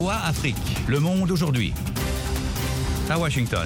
Afrique, le monde aujourd'hui. À Washington.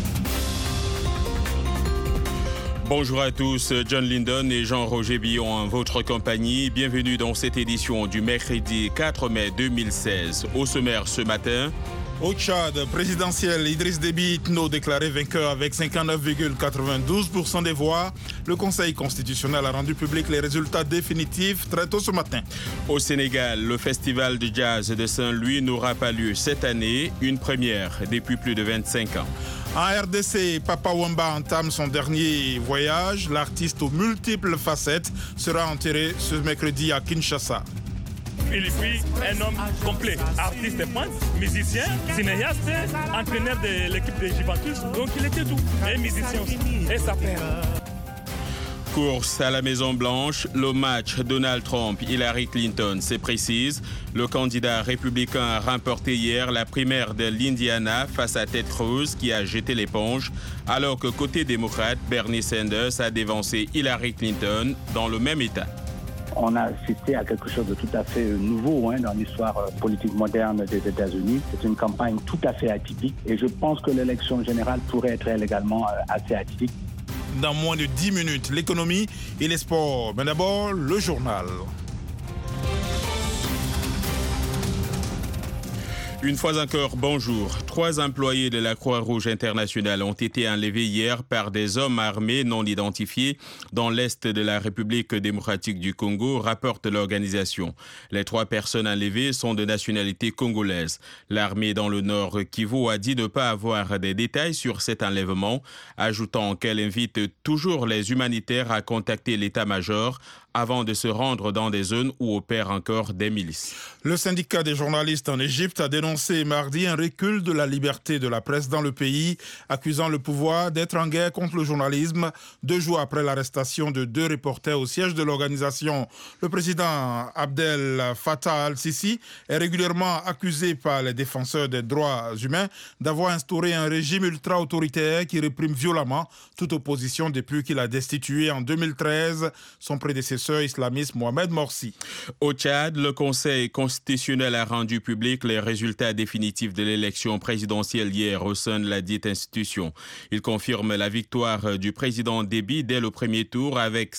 Bonjour à tous, John Lyndon et Jean-Roger Billon en votre compagnie. Bienvenue dans cette édition du mercredi 4 mai 2016. Au sommaire ce matin. Au Tchad, présidentiel, Idriss Déby Itno déclaré vainqueur avec 59,92% des voix. Le Conseil constitutionnel a rendu public les résultats définitifs très tôt ce matin. Au Sénégal, le festival de jazz de Saint-Louis n'aura pas lieu cette année, une première depuis plus de 25 ans. En RDC, Papa Wemba entame son dernier voyage. L'artiste aux multiples facettes sera enterré ce mercredi à Kinshasa. Il est un homme complet, artiste peintre, musicien, cinéaste, entraîneur de l'équipe de Juventus. Donc il était tout, et musicien aussi, et sa père. Course à la Maison-Blanche, le match Donald Trump-Hillary Clinton, c'est précise. Le candidat républicain a remporté hier la primaire de l'Indiana face à Ted Cruz qui a jeté l'éponge, alors que côté démocrate, Bernie Sanders a dévancé Hillary Clinton dans le même état. On a assisté à quelque chose de tout à fait nouveau dans l'histoire politique moderne des États-Unis. C'est une campagne tout à fait atypique et je pense que l'élection générale pourrait être également assez atypique. Dans moins de 10 minutes, l'économie et les sports. Mais d'abord, le journal. Une fois encore, bonjour. 3 employés de la Croix-Rouge internationale ont été enlevés hier par des hommes armés non identifiés dans l'est de la République démocratique du Congo, rapporte l'organisation. Les 3 personnes enlevées sont de nationalité congolaise. L'armée dans le nord Kivu a dit ne pas avoir des détails sur cet enlèvement, ajoutant qu'elle invite toujours les humanitaires à contacter l'état-major avant de se rendre dans des zones où opèrent encore des milices. Le syndicat des journalistes en Égypte a dénoncé mardi un recul de la liberté de la presse dans le pays, accusant le pouvoir d'être en guerre contre le journalisme 2 jours après l'arrestation de 2 reporters au siège de l'organisation. Le président Abdel Fattah al-Sisi est régulièrement accusé par les défenseurs des droits humains d'avoir instauré un régime ultra-autoritaire qui réprime violemment toute opposition depuis qu'il a destitué en 2013 son prédécesseur islamiste Mohamed Morsi. Au Tchad, le Conseil constitutionnel a rendu public les résultats définitifs de l'élection présidentielle hier au sein de la dite institution. Il confirme la victoire du président Déby dès le premier tour avec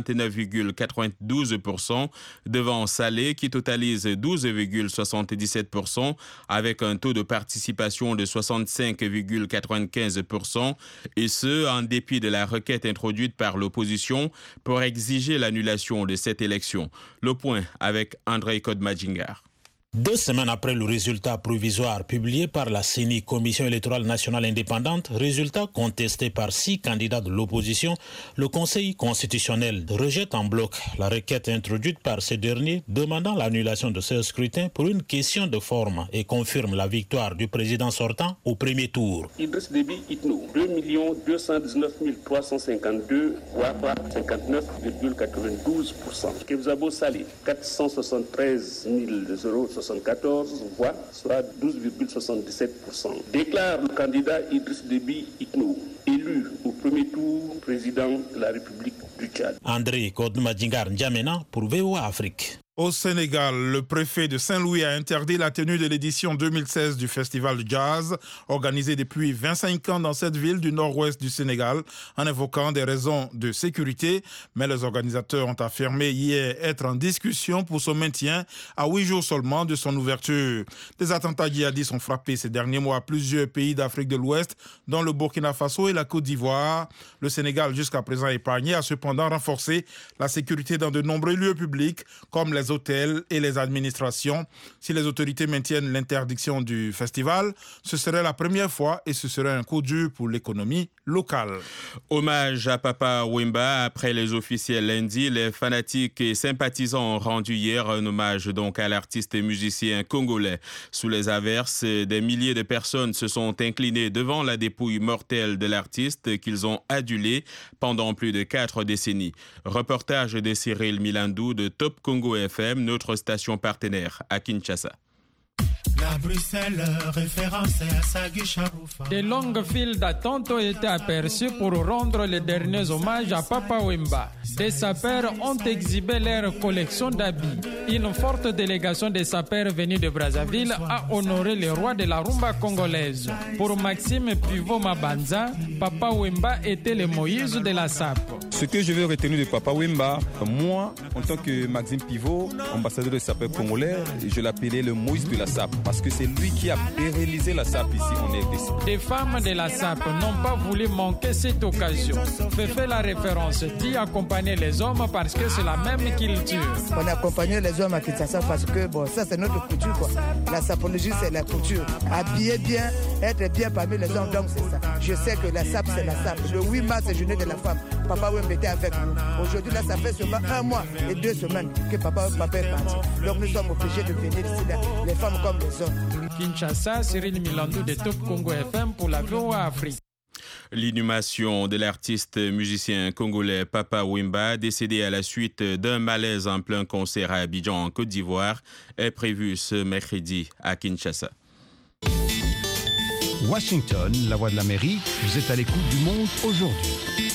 59,92% devant Saleh qui totalise 12,77% avec un taux de participation de 65,95% et ce en dépit de la requête introduite par l'opposition pour exiger l'annulation de cette élection. Le point avec André Kodmadjingar. 2 semaines après le résultat provisoire publié par la CENI, Commission électorale nationale indépendante, résultat contesté par 6 candidats de l'opposition, le Conseil constitutionnel rejette en bloc la requête introduite par ces derniers demandant l'annulation de ce scrutin pour une question de forme et confirme la victoire du président sortant au premier tour. Idriss Déby Itno, 2 219 352 voix, 59,92%. Kebzabo Saleh, 473 074 voix, soit 12,77%. Déclare le candidat Idriss Déby Itno, élu au premier tour président de la République du Tchad. André Kodmadjingar N'Djamena pour VOA Afrique. Au Sénégal, le préfet de Saint-Louis a interdit la tenue de l'édition 2016 du Festival de Jazz, organisé depuis 25 ans dans cette ville du nord-ouest du Sénégal, en invoquant des raisons de sécurité. Mais les organisateurs ont affirmé hier être en discussion pour son maintien à 8 jours seulement de son ouverture. Des attentats djihadistes ont frappé ces derniers mois plusieurs pays d'Afrique de l'Ouest, dont le Burkina Faso et la Côte d'Ivoire. Le Sénégal, jusqu'à présent épargné, a cependant renforcé la sécurité dans de nombreux lieux publics, comme les hôtels et les administrations. Si les autorités maintiennent l'interdiction du festival, ce serait la première fois et ce serait un coup dur pour l'économie locale. Hommage à Papa Wemba après les officiels lundi. Les fanatiques et sympathisants ont rendu hier un hommage donc à l'artiste et musicien congolais. Sous les averses, des milliers de personnes se sont inclinées devant la dépouille mortelle de l'artiste qu'ils ont adulé pendant plus de 4 décennies. Reportage de Cyril Milandou de Top Congo FM, notre station partenaire à Kinshasa. De longues files d'attente ont été aperçues pour rendre les derniers hommages à Papa Wemba. Des sapeurs ont exhibé leur collection d'habits. Une forte délégation des sapeurs venus de Brazzaville a honoré le roi de la rumba congolaise. Pour Maxime Pivot-Mabanza, Papa Wemba était le Moïse de la SAP. Ce que je veux retenir de Papa Wemba, moi, en tant que Maxime Pivot, ambassadeur des sapeurs congolais, je l'appelais le Moïse de la SAP parce que c'est lui qui a pérennisé la SAP ici en RDC. Des femmes de la SAP n'ont pas voulu manquer cette occasion. Fait la référence dit accompagner les hommes parce que c'est la même culture. On accompagne les hommes à Kinshasa parce que bon, ça c'est notre culture quoi. La sapologie c'est la culture. Habiller bien, être bien parmi les hommes, donc c'est ça. Je sais que la SAP c'est la SAP. Le 8 mars c'est journée de la femme. Papa Wemba était avec nous. Aujourd'hui là ça fait seulement 1 mois et 2 semaines que papa est parti. Donc nous sommes obligés de venir ici là, les femmes comme les hommes. Kinshasa, Cyril Milandou de Top Congo FM pour la VOA Afrique. L'inhumation de l'artiste musicien congolais Papa Wemba, décédé à la suite d'un malaise en plein concert à Abidjan en Côte d'Ivoire, est prévue ce mercredi à Kinshasa. Washington, la voix de l'Amérique, vous êtes à l'écoute du monde aujourd'hui.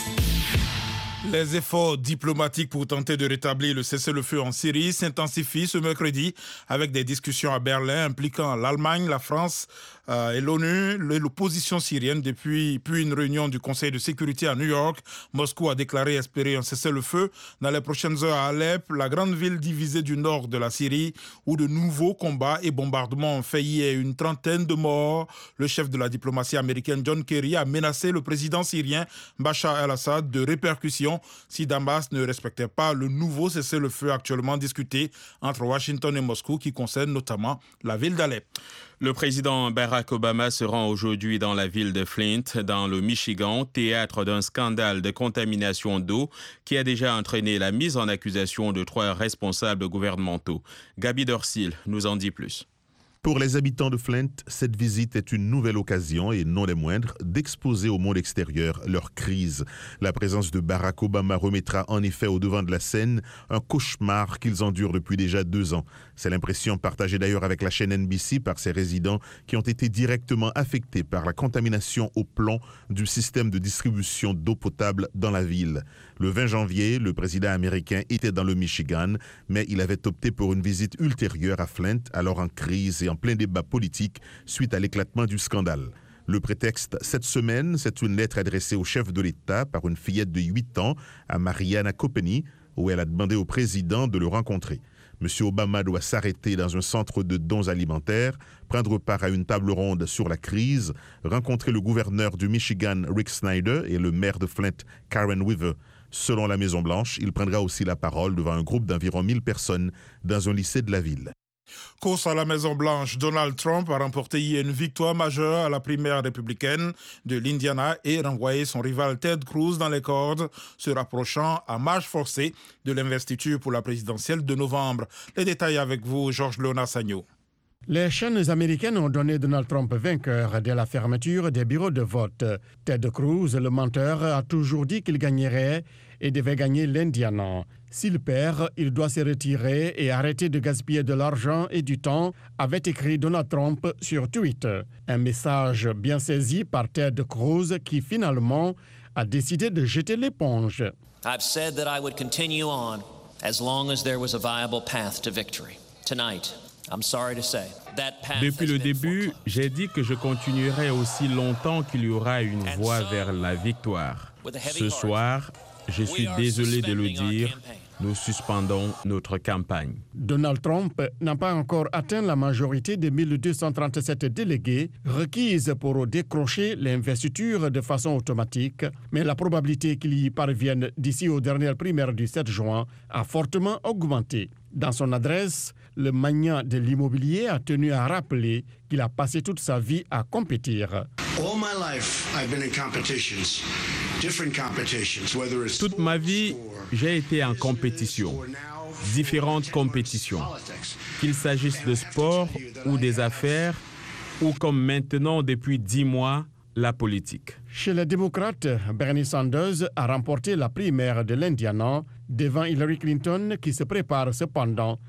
Les efforts diplomatiques pour tenter de rétablir le cessez-le-feu en Syrie s'intensifient ce mercredi avec des discussions à Berlin impliquant l'Allemagne, la France et l'ONU, l'opposition syrienne. Puis une réunion du Conseil de sécurité à New York. Moscou a déclaré espérer un cessez-le-feu dans les prochaines heures à Alep, la grande ville divisée du nord de la Syrie, où de nouveaux combats et bombardements ont fait hier une trentaine de morts. Le chef de la diplomatie américaine John Kerry a menacé le président syrien Bachar el-Assad de répercussions si Damas ne respectait pas le nouveau cessez-le-feu actuellement discuté entre Washington et Moscou qui concerne notamment la ville d'Alep. Le président Barack Obama se rend aujourd'hui dans la ville de Flint, dans le Michigan, théâtre d'un scandale de contamination d'eau qui a déjà entraîné la mise en accusation de 3 responsables gouvernementaux. Gaby Dorsil nous en dit plus. Pour les habitants de Flint, cette visite est une nouvelle occasion, et non des moindres, d'exposer au monde extérieur leur crise. La présence de Barack Obama remettra en effet au devant de la scène un cauchemar qu'ils endurent depuis déjà 2 ans. C'est l'impression partagée d'ailleurs avec la chaîne NBC par ses résidents qui ont été directement affectés par la contamination au plomb du système de distribution d'eau potable dans la ville. Le 20 janvier, le président américain était dans le Michigan, mais il avait opté pour une visite ultérieure à Flint, alors en crise et en plein débat politique suite à l'éclatement du scandale. Le prétexte, cette semaine, c'est une lettre adressée au chef de l'État par une fillette de 8 ans à Mariana Copenny, où elle a demandé au président de le rencontrer. M. Obama doit s'arrêter dans un centre de dons alimentaires, prendre part à une table ronde sur la crise, rencontrer le gouverneur du Michigan, Rick Snyder, et le maire de Flint, Karen Weaver. Selon la Maison-Blanche, il prendra aussi la parole devant un groupe d'environ 1000 personnes dans un lycée de la ville. Course à la Maison-Blanche, Donald Trump a remporté hier une victoire majeure à la primaire républicaine de l'Indiana et renvoyé son rival Ted Cruz dans les cordes, se rapprochant à marche forcée de l'investiture pour la présidentielle de novembre. Les détails avec vous, Georges-Léonard Sagno. Les chaînes américaines ont donné Donald Trump vainqueur dès la fermeture des bureaux de vote. Ted Cruz, le menteur, a toujours dit qu'il gagnerait et devait gagner l'Indiana. S'il perd, il doit se retirer et arrêter de gaspiller de l'argent et du temps, avait écrit Donald Trump sur Twitter. Un message bien saisi par Ted Cruz qui finalement a décidé de jeter l'éponge. I've said that I would continue on as long as there was a viable path to victory. Tonight, I'm sorry to say, that path Depuis le début, j'ai dit que je continuerai aussi longtemps qu'il y aura une voie vers la victoire. Ce soir, je suis désolé de le dire, nous suspendons notre campagne. Donald Trump n'a pas encore atteint la majorité des 1237 délégués requises pour décrocher l'investiture de façon automatique, mais la probabilité qu'il y parvienne d'ici aux dernières primaires du 7 juin a fortement augmenté. Dans son adresse, le magnat de l'immobilier a tenu à rappeler qu'il a passé toute sa vie à compétir. Toute ma vie, j'ai été en compétition, différentes compétitions, qu'il s'agisse de sport ou des affaires, ou comme maintenant depuis 10 mois, la politique. Chez les démocrates, Bernie Sanders a remporté la primaire de l'Indiana devant Hillary Clinton qui se prépare cependant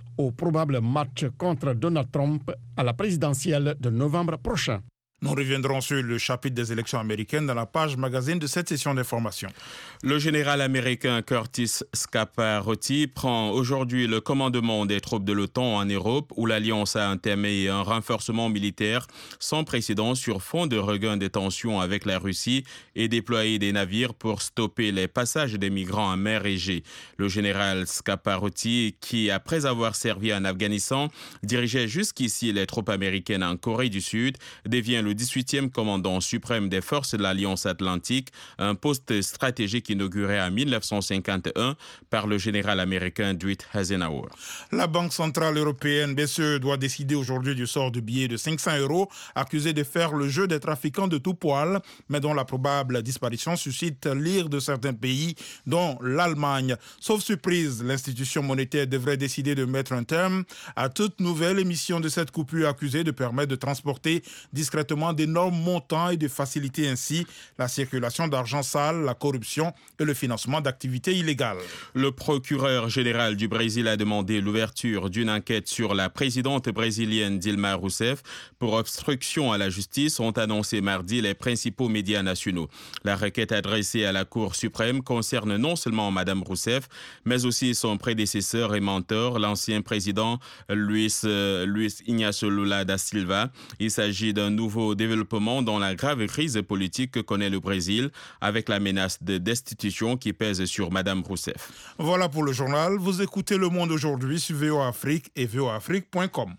au probable match contre Donald Trump à la présidentielle de novembre prochain. Nous reviendrons sur le chapitre des élections américaines dans la page magazine de cette session d'information. Le général américain Curtis Scaparotti prend aujourd'hui le commandement des troupes de l'OTAN en Europe, où l'Alliance a entamé un renforcement militaire sans précédent sur fond de regain des tensions avec la Russie et déployé des navires pour stopper les passages des migrants en mer Égée. Le général Scaparotti, qui après avoir servi en Afghanistan, dirigeait jusqu'ici les troupes américaines en Corée du Sud, devient le 18e commandant suprême des forces de l'Alliance Atlantique, un poste stratégique inauguré en 1951 par le général américain Dwight Eisenhower. La Banque centrale européenne, BCE, doit décider aujourd'hui du sort du billet de 500 € accusé de faire le jeu des trafiquants de tout poil, mais dont la probable disparition suscite l'ire de certains pays, dont l'Allemagne. Sauf surprise, l'institution monétaire devrait décider de mettre un terme à toute nouvelle émission de cette coupure accusée de permettre de transporter discrètement d'énormes montants et de faciliter ainsi la circulation d'argent sale, la corruption et le financement d'activités illégales. Le procureur général du Brésil a demandé l'ouverture d'une enquête sur la présidente brésilienne Dilma Rousseff pour obstruction à la justice, ont annoncé mardi les principaux médias nationaux. La requête adressée à la Cour suprême concerne non seulement Mme Rousseff, mais aussi son prédécesseur et mentor, l'ancien président Luiz Inácio Lula da Silva. Il s'agit d'un nouveau développement dans la grave crise politique que connaît le Brésil, avec la menace de destitution qui pèse sur Mme Rousseff. Voilà pour le journal. Vous écoutez Le Monde aujourd'hui sur VOA Afrique et voaafrique.com.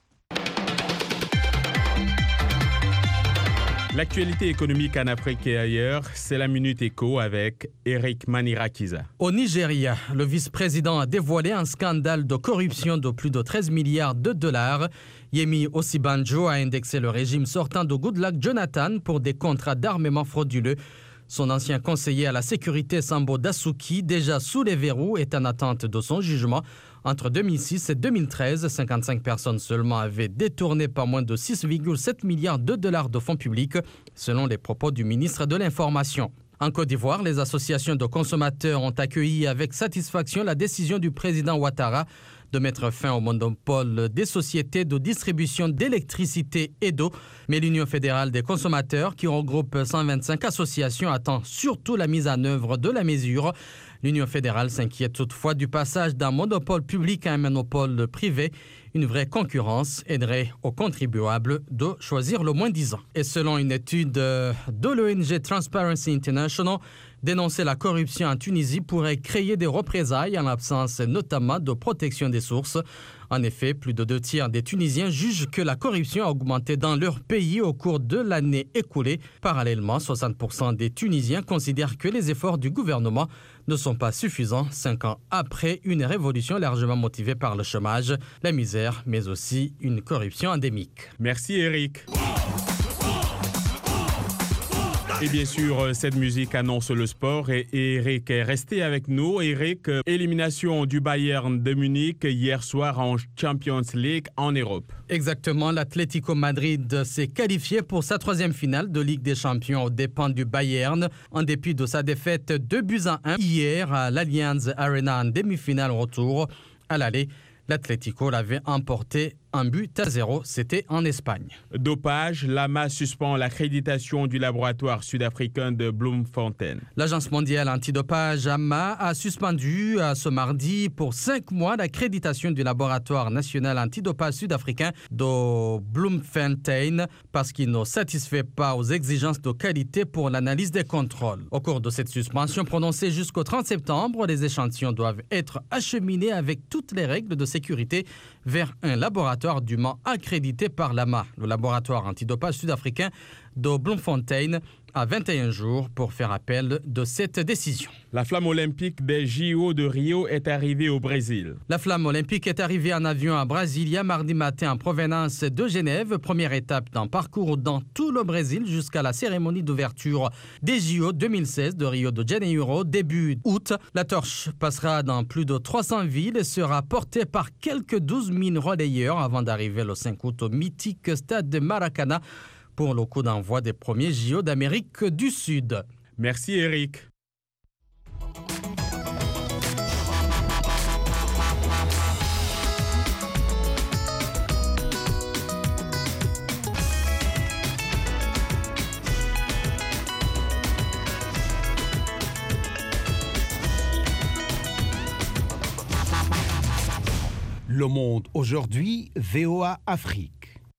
L'actualité économique en Afrique et ailleurs, c'est la Minute Éco avec Eric Manirakiza. Au Nigeria, le vice-président a dévoilé un scandale de corruption de plus de 13 milliards de dollars. Yemi Osibanjo a indexé le régime sortant de Goodluck Jonathan pour des contrats d'armement frauduleux. Son ancien conseiller à la sécurité Sambo Dasuki, déjà sous les verrous, est en attente de son jugement. Entre 2006 et 2013, 55 personnes seulement avaient détourné pas moins de 6,7 milliards de dollars de fonds publics, selon les propos du ministre de l'Information. En Côte d'Ivoire, les associations de consommateurs ont accueilli avec satisfaction la décision du président Ouattara de mettre fin au monopole des sociétés de distribution d'électricité et d'eau. Mais l'Union fédérale des consommateurs, qui regroupe 125 associations, attend surtout la mise en œuvre de la mesure. L'Union fédérale s'inquiète toutefois du passage d'un monopole public à un monopole privé. Une vraie concurrence aiderait aux contribuables de choisir le moins-disant. Et selon une étude de l'ONG Transparency International, dénoncer la corruption en Tunisie pourrait créer des représailles en l'absence notamment de protection des sources. En effet, plus de 2 tiers des Tunisiens jugent que la corruption a augmenté dans leur pays au cours de l'année écoulée. Parallèlement, 60% des Tunisiens considèrent que les efforts du gouvernement ne sont pas suffisants 5 ans après une révolution largement motivée par le chômage, la misère, mais aussi une corruption endémique. Merci Eric. Et bien sûr, cette musique annonce le sport et Eric est resté avec nous. Eric, élimination du Bayern de Munich hier soir en Champions League en Europe. Exactement, l'Atlético Madrid s'est qualifié pour sa 3e finale de Ligue des Champions aux dépens du Bayern. En dépit de sa défaite 2-1 hier à l'Allianz Arena en demi-finale retour. À l'aller, l'Atlético l'avait emporté 1-0, c'était en Espagne. Dopage, l'AMA suspend l'accréditation du laboratoire sud-africain de Bloemfontein. L'Agence mondiale antidopage AMA a suspendu ce mardi pour 5 mois l'accréditation du laboratoire national antidopage sud-africain de Bloemfontein parce qu'il ne satisfait pas aux exigences de qualité pour l'analyse des contrôles. Au cours de cette suspension prononcée jusqu'au 30 septembre, les échantillons doivent être acheminés avec toutes les règles de sécurité vers un laboratoire dûment accrédité par l'AMA, le laboratoire antidopage sud-africain de Bloemfontein, à 21 jours pour faire appel de cette décision. La flamme olympique des JO de Rio est arrivée au Brésil. La flamme olympique est arrivée en avion à Brasilia mardi matin en provenance de Genève. Première étape d'un parcours dans tout le Brésil jusqu'à la cérémonie d'ouverture des JO 2016 de Rio de Janeiro, début août. La torche passera dans plus de 300 villes et sera portée par quelques 12 000 relayeurs avant d'arriver le 5 août au mythique stade de Maracana pour le coup d'envoi des premiers JO d'Amérique du Sud. Merci Eric. Le Monde aujourd'hui, VOA Afrique.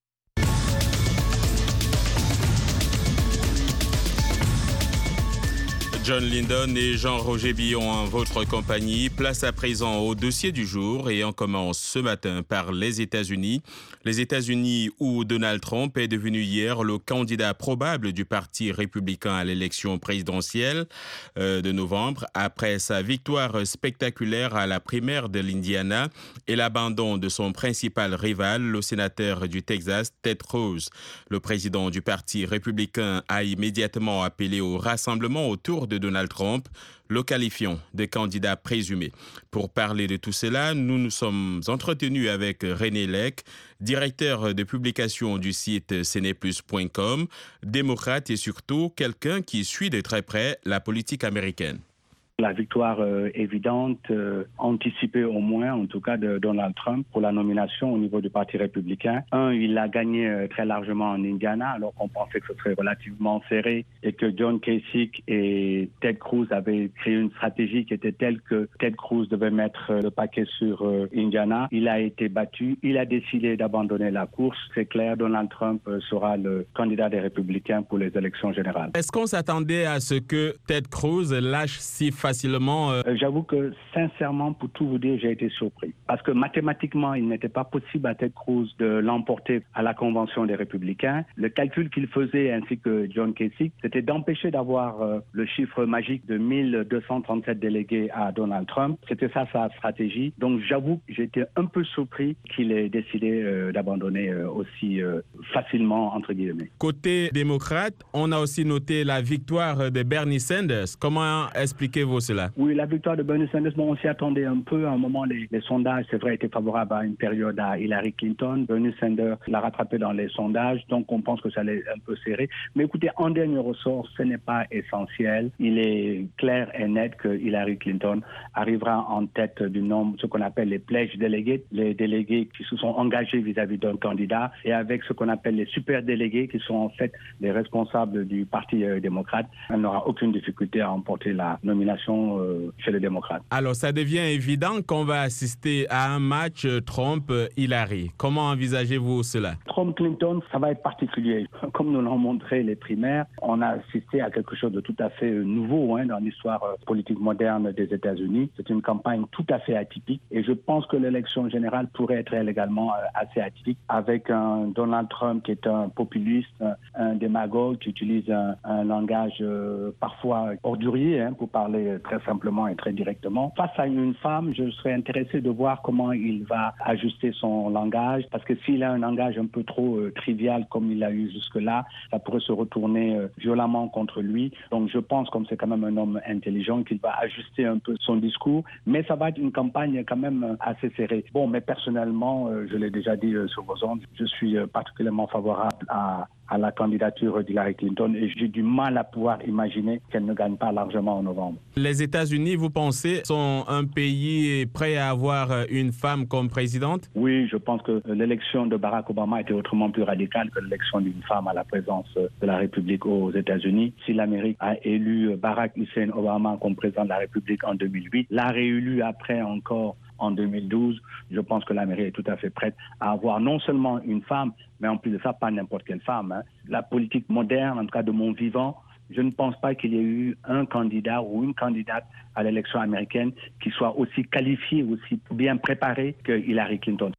John Lindon et Jean-Roger Billon en votre compagnie. Place à présent au dossier du jour et on commence ce matin par les États-Unis. Les États-Unis où Donald Trump est devenu hier le candidat probable du Parti républicain à l'élection présidentielle de novembre après sa victoire spectaculaire à la primaire de l'Indiana et l'abandon de son principal rival, le sénateur du Texas, Ted Cruz. Le président du Parti républicain a immédiatement appelé au rassemblement autour de Donald Trump, le qualifiant de candidat présumé. Pour parler de tout cela, nous nous sommes entretenus avec René Lec, directeur de publication du site ceneplus.com, démocrate et surtout quelqu'un qui suit de très près la politique américaine. La victoire évidente, anticipée au moins, en tout cas, de Donald Trump pour la nomination au niveau du Parti républicain. Il a gagné très largement en Indiana, alors qu'on pensait que ce serait relativement serré et que John Kasich et Ted Cruz avaient créé une stratégie qui était telle que Ted Cruz devait mettre le paquet sur Indiana. Il a été battu. Il a décidé d'abandonner la course. C'est clair, Donald Trump sera le candidat des républicains pour les élections générales. Est-ce qu'on s'attendait à ce que Ted Cruz lâche si facilement? J'avoue que, sincèrement, pour tout vous dire, j'ai été surpris. Parce que mathématiquement, il n'était pas possible à Ted Cruz de l'emporter à la convention des Républicains. Le calcul qu'il faisait, ainsi que John Kasich, c'était d'empêcher d'avoir le chiffre magique de 1237 délégués à Donald Trump. C'était ça sa stratégie. Donc j'avoue que j'ai été un peu surpris qu'il ait décidé d'abandonner aussi facilement, entre guillemets. Côté démocrate, on a aussi noté la victoire de Bernie Sanders. Comment expliquez-vous cela? Oui, la victoire de Bernie Sanders, on s'y attendait un peu. À un moment, les sondages, c'est vrai, étaient favorables à une période à Hillary Clinton. Bernie Sanders l'a rattrapé dans les sondages, donc on pense que ça allait un peu serré. Mais écoutez, en dernier ressort, ce n'est pas essentiel. Il est clair et net que Hillary Clinton arrivera en tête du nombre, ce qu'on appelle les pledge délégués, les délégués qui se sont engagés vis-à-vis d'un candidat, et avec ce qu'on appelle les super délégués, qui sont en fait les responsables du Parti démocrate. Elle n'aura aucune difficulté à emporter la nomination chez les démocrates. Alors, ça devient évident qu'on va assister à un match Trump-Hillary. Comment envisagez-vous cela? Trump-Clinton, ça va être particulier. Comme nous l'ont montré les primaires, on a assisté à quelque chose de tout à fait nouveau dans l'histoire politique moderne des États-Unis. C'est une campagne tout à fait atypique et je pense que l'élection générale pourrait être également assez atypique avec un Donald Trump qui est un populiste, un démagogue qui utilise un langage parfois ordurier pour parler très simplement et très directement. Face à une femme, je serais intéressé de voir comment il va ajuster son langage, parce que s'il a un langage un peu trop trivial comme il l'a eu jusque-là, ça pourrait se retourner violemment contre lui. Donc je pense, comme c'est quand même un homme intelligent, qu'il va ajuster un peu son discours, mais ça va être une campagne quand même assez serrée. Bon, mais personnellement, je l'ai déjà dit sur vos ondes, je suis particulièrement favorable à la candidature d'Hillary Clinton et j'ai du mal à pouvoir imaginer qu'elle ne gagne pas largement en novembre. Les États-Unis, vous pensez, sont un pays prêt à avoir une femme comme présidente? Oui, je pense que l'élection de Barack Obama était autrement plus radicale que l'élection d'une femme à la présidence de la République aux États-Unis. Si l'Amérique a élu Barack Hussein Obama comme président de la République en 2008, l'a réélu après encore en 2012, je pense que l'Amérique est tout à fait prête à avoir non seulement une femme, mais en plus de ça, pas n'importe quelle femme. La politique moderne, en tout cas de mon vivant, je ne pense pas qu'il y ait eu un candidat ou une candidate à l'élection américaine qui soit aussi qualifié, aussi bien préparé que Hillary Clinton.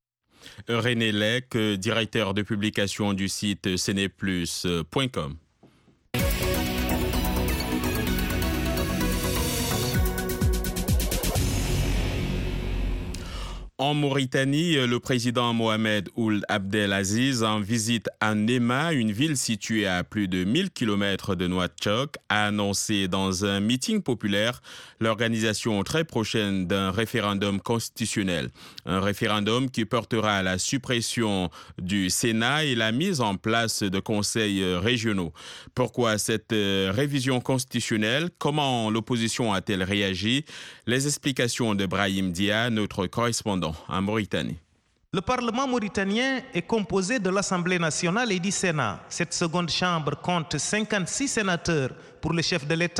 René Lec, directeur de publication du site ceneplus.com. En Mauritanie, le président Mohamed Ould Abdelaziz, en visite à Nema, une ville située à plus de 1000 km de Nouakchott, a annoncé dans un meeting populaire l'organisation très prochaine d'un référendum constitutionnel. Un référendum qui portera à la suppression du Sénat et la mise en place de conseils régionaux. Pourquoi cette révision constitutionnelle? Comment l'opposition a-t-elle réagi? Les explications de Brahim Dia, notre correspondant en Mauritanie. Le Parlement mauritanien est composé de l'Assemblée nationale et du Sénat. Cette seconde chambre compte 56 sénateurs pour le chef de l'État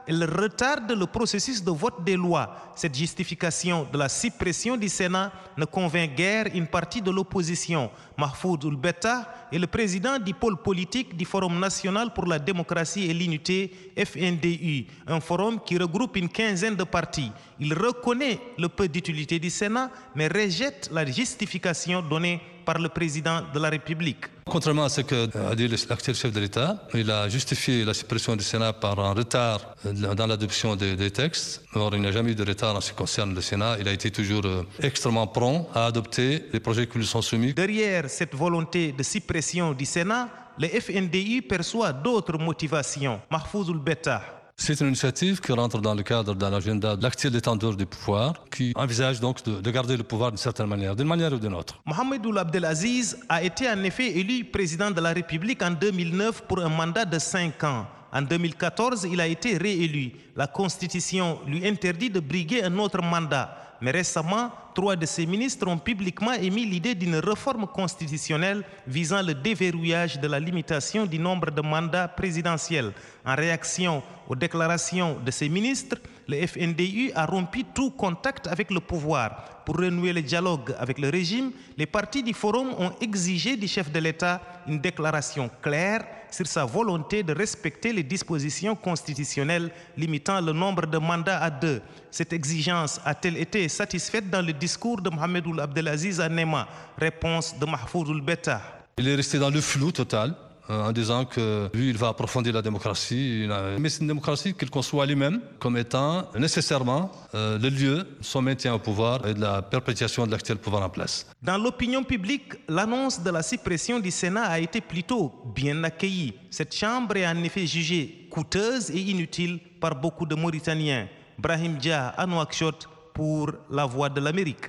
elle retarde le processus de vote des lois. Cette justification de la suppression du Sénat ne convainc guère une partie de l'opposition. Mahfoud Ould-Betta est le président du pôle politique du Forum national pour la démocratie et l'unité, FNDU, un forum qui regroupe une quinzaine de partis. Il reconnaît le peu d'utilité du Sénat, mais rejette la justification donnée par le président de la République. Contrairement à ce qu'a dit l'actuel chef de l'État, il a justifié la suppression du Sénat par un retard dans l'adoption des textes. Or, il n'y a jamais eu de retard en ce qui concerne le Sénat. Il a été toujours extrêmement prompt à adopter les projets qui lui sont soumis. Derrière cette volonté de suppression du Sénat, le FNDU perçoit d'autres motivations. Mahfoud Ould-Betta. C'est une initiative qui rentre dans le cadre de l'agenda de l'actuel détenteur du pouvoir, qui envisage donc de garder le pouvoir d'une certaine manière ou d'une autre. Mohamed Ould Abdelaziz a été en effet élu président de la République en 2009 pour un mandat de 5 ans. En 2014, il a été réélu. La Constitution lui interdit de briguer un autre mandat. Mais récemment, 3 de ses ministres ont publiquement émis l'idée d'une réforme constitutionnelle visant le déverrouillage de la limitation du nombre de mandats présidentiels. En réaction aux déclarations de ces ministres, le FNDU a rompu tout contact avec le pouvoir. Pour renouer le dialogue avec le régime, les partis du forum ont exigé du chef de l'État une déclaration claire sur sa volonté de respecter les dispositions constitutionnelles limitant le nombre de mandats à 2. Cette exigence a-t-elle été satisfaite dans le discours de Mohamed Ould Abdelaziz à Néma? Réponse de Mahfoud Ould-Betta. Il est resté dans le flou total, en disant que lui, il va approfondir la démocratie. Mais c'est une démocratie qu'il conçoit lui-même comme étant nécessairement le lieu de son maintien au pouvoir et de la perpétuation de l'actuel pouvoir en place. Dans l'opinion publique, l'annonce de la suppression du Sénat a été plutôt bien accueillie. Cette chambre est en effet jugée coûteuse et inutile par beaucoup de Mauritaniens. Brahim Dia à Nouakchott pour La Voix de l'Amérique.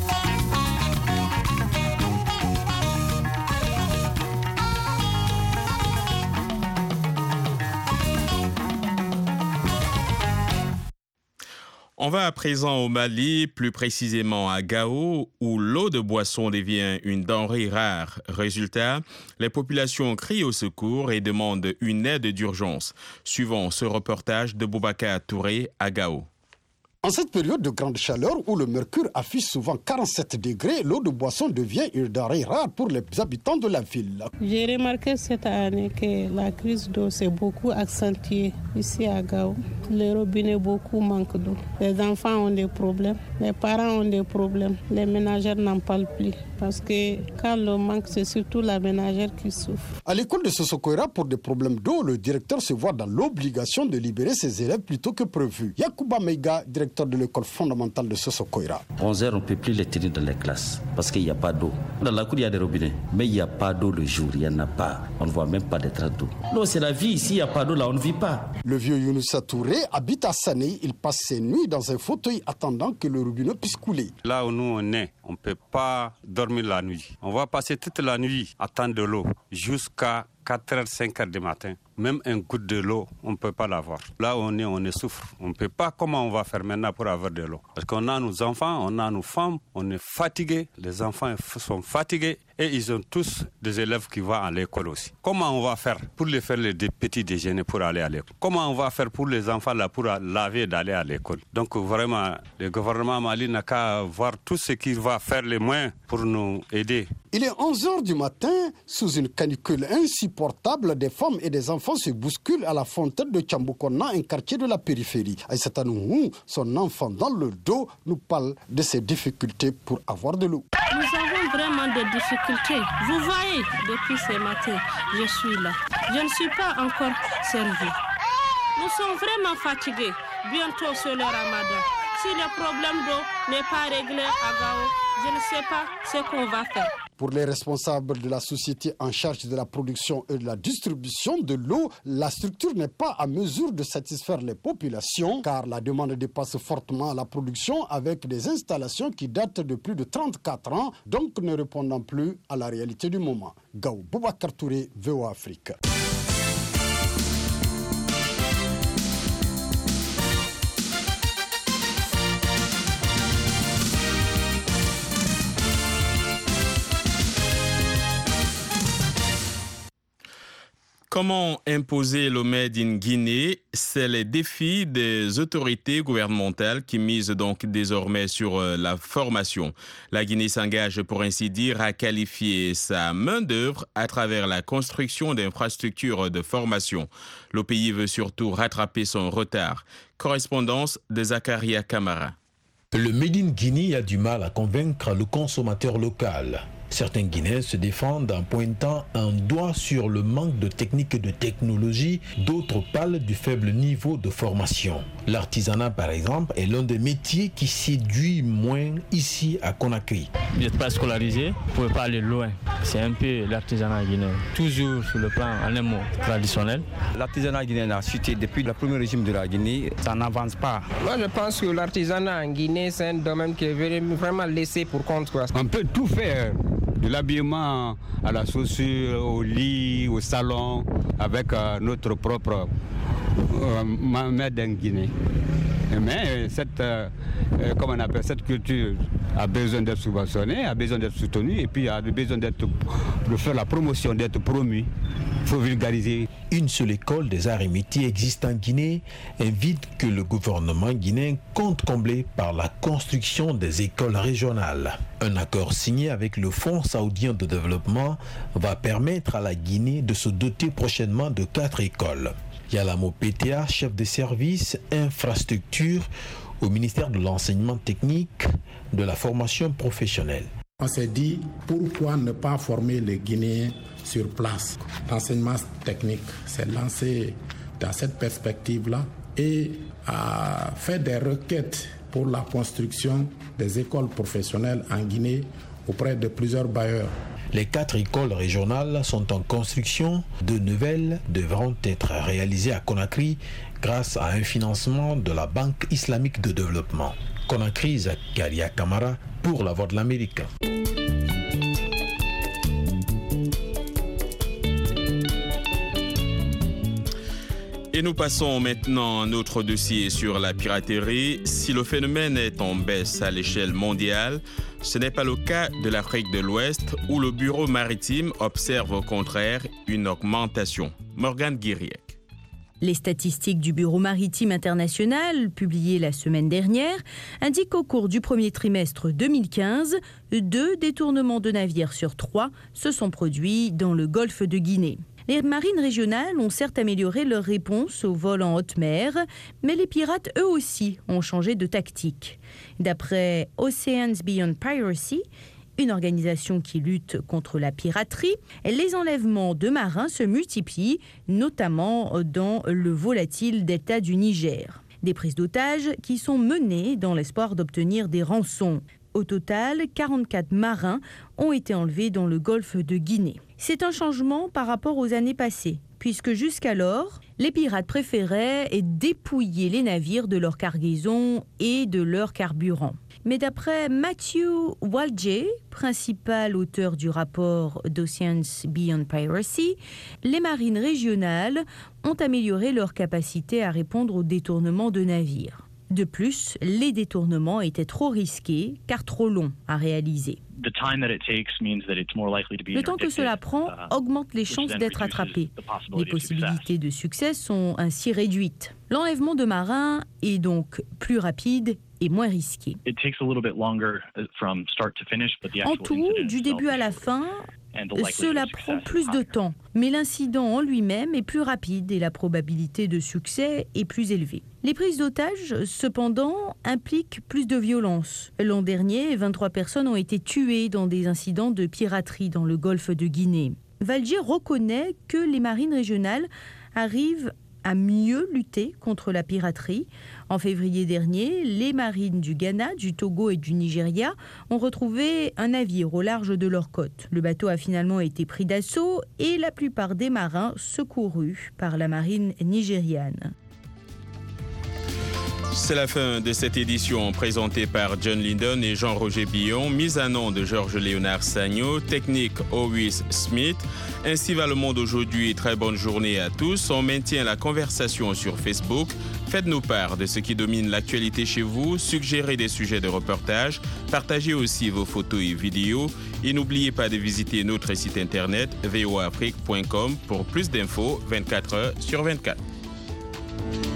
On va à présent au Mali, plus précisément à Gao, où l'eau de boisson devient une denrée rare. Résultat, les populations crient au secours et demandent une aide d'urgence. Suivant ce reportage de Boubacar Touré à Gao. En cette période de grande chaleur où le mercure affiche souvent 47 degrés, l'eau de boisson devient une denrée rare pour les habitants de la ville. J'ai remarqué cette année que la crise d'eau s'est beaucoup accentuée ici à Gao. Les robinets beaucoup manquent d'eau. Les enfants ont des problèmes, les parents ont des problèmes, les ménagères n'en parlent plus. Parce que quand l'eau manque, c'est surtout la ménagère qui souffre. À l'école de Sosokoira, pour des problèmes d'eau, le directeur se voit dans l'obligation de libérer ses élèves plus tôt que prévu. Yacouba Meiga, directeur de l'école fondamentale de Sosokoira. 11 heures, on ne peut plus les tenir dans les classes parce qu'il n'y a pas d'eau. Dans la cour, il y a des robinets, mais il n'y a pas d'eau le jour, il n'y en a pas. On ne voit même pas des traces d'eau. Non, c'est la vie. Ici, il n'y a pas d'eau, là, on ne vit pas. Le vieux Younoussa Touré habite à Sané. Il passe ses nuits dans un fauteuil attendant que le robinet puisse couler. Là où nous on est, on ne peut pas dormir la nuit. On va passer toute la nuit à attendre de l'eau jusqu'à 4h, 5h du matin. Même un goutte de l'eau, on ne peut pas l'avoir. Là où on est souffre. On ne peut pas comment on va faire maintenant pour avoir de l'eau. Parce qu'on a nos enfants, on a nos femmes, on est fatigués. Les enfants sont fatigués et ils ont tous des élèves qui vont à l'école aussi. Comment on va faire pour les faire des petits déjeuners pour aller à l'école? Comment on va faire pour les enfants là pour laver et d'aller à l'école? Donc vraiment, le gouvernement Mali n'a qu'à voir tout ce qu'il va faire les moyens pour nous aider. Il est 11h du matin, sous une canicule insupportable, des femmes et des enfants se bousculent à la fontaine de Tchambokonna, un quartier de la périphérie. Aïssata Nouhou, son enfant dans le dos, nous parle de ses difficultés pour avoir de l'eau. Nous avons vraiment des difficultés. Vous voyez, depuis ce matin, je suis là. Je ne suis pas encore servie. Nous sommes vraiment fatigués. Bientôt c'est le ramadan. Si le problème d'eau n'est pas réglé à Gao, je ne sais pas ce qu'on va faire. Pour les responsables de la société en charge de la production et de la distribution de l'eau, la structure n'est pas à mesure de satisfaire les populations car la demande dépasse fortement la production avec des installations qui datent de plus de 34 ans, donc ne répondant plus à la réalité du moment. Gao Boubacar Touré, VOA Afrique. Comment imposer le Made in Guinée? C'est le défi des autorités gouvernementales qui misent donc désormais sur la formation. La Guinée s'engage pour ainsi dire à qualifier sa main-d'œuvre à travers la construction d'infrastructures de formation. Le pays veut surtout rattraper son retard. Correspondance de Zakaria Kamara. Le Made in Guinée a du mal à convaincre le consommateur local. Certains Guinéens se défendent en pointant un doigt sur le manque de techniques et de technologie, d'autres parlent du faible niveau de formation. L'artisanat, par exemple, est l'un des métiers qui séduit moins ici à Conakry. Vous n'êtes pas scolarisé, vous ne pouvez pas aller loin. C'est un peu l'artisanat guinéen, toujours sur le plan en un mot traditionnel. L'artisanat guinéen a chuté depuis le premier régime de la Guinée, ça n'avance pas. Moi je pense que l'artisanat en Guinée c'est un domaine qui est vraiment laissé pour compte. On peut tout faire. De l'habillement à la chaussure, au lit, au salon, avec notre propre Made in Guinée. Mais cette culture a besoin d'être subventionnée, a besoin d'être soutenue et puis a besoin de faire la promotion, d'être promue. Il faut vulgariser. Une seule école des arts et métiers existe en Guinée, un vide que le gouvernement guinéen compte combler par la construction des écoles régionales. Un accord signé avec le Fonds saoudien de développement va permettre à la Guinée de se doter prochainement de 4 écoles. Yalamo PTA, chef de service infrastructure au ministère de l'enseignement technique, de la formation professionnelle. On s'est dit, pourquoi ne pas former les Guinéens sur place? L'enseignement technique s'est lancé dans cette perspective-là et a fait des requêtes pour la construction des écoles professionnelles en Guinée auprès de plusieurs bailleurs. Les 4 écoles régionales sont en construction. De nouvelles devront être réalisées à Conakry grâce à un financement de la Banque islamique de développement. Conakry, Zakaria Kamara pour la Voix de l'Amérique. Et nous passons maintenant à notre dossier sur la piraterie. Si le phénomène est en baisse à l'échelle mondiale, ce n'est pas le cas de l'Afrique de l'Ouest où le Bureau maritime observe au contraire une augmentation. Morgane Guiriec. Les statistiques du Bureau maritime international, publiées la semaine dernière, indiquent qu'au cours du premier trimestre 2015, 2 détournements de navires sur 3 se sont produits dans le golfe de Guinée. Les marines régionales ont certes amélioré leur réponse aux vols en haute mer, mais les pirates, eux aussi, ont changé de tactique. D'après Oceans Beyond Piracy, une organisation qui lutte contre la piraterie, les enlèvements de marins se multiplient, notamment dans le volatile delta du Niger. Des prises d'otages qui sont menées dans l'espoir d'obtenir des rançons. Au total, 44 marins ont été enlevés dans le golfe de Guinée. C'est un changement par rapport aux années passées, puisque jusqu'alors, les pirates préféraient dépouiller les navires de leur cargaison et de leur carburant. Mais d'après Matthew Walje, principal auteur du rapport d'Oceans Beyond Piracy, les marines régionales ont amélioré leur capacité à répondre aux détournements de navires. De plus, les détournements étaient trop risqués, car trop longs à réaliser. Le temps que cela prend augmente les chances d'être attrapé. Les possibilités de succès sont ainsi réduites. L'enlèvement de marins est donc plus rapide et moins risqué. En tout, du début à la fin, cela prend plus de temps, mais l'incident en lui-même est plus rapide et la probabilité de succès est plus élevée. Les prises d'otages, cependant, impliquent plus de violence. L'an dernier, 23 personnes ont été tuées dans des incidents de piraterie dans le golfe de Guinée. Valgier reconnaît que les marines régionales arrivent à mieux lutter contre la piraterie. En février dernier, les marines du Ghana, du Togo et du Nigeria ont retrouvé un navire au large de leur côte. Le bateau a finalement été pris d'assaut et la plupart des marins secourus par la marine nigériane. C'est la fin de cette édition présentée par John Linden et Jean-Roger Billon, mise en onde de Georges-Léonard Sagno, technique Owis Smith. Ainsi va le monde aujourd'hui. Très bonne journée à tous. On maintient la conversation sur Facebook. Faites-nous part de ce qui domine l'actualité chez vous. Suggérez des sujets de reportage. Partagez aussi vos photos et vidéos. Et n'oubliez pas de visiter notre site internet voaafrique.com pour plus d'infos 24 heures sur 24.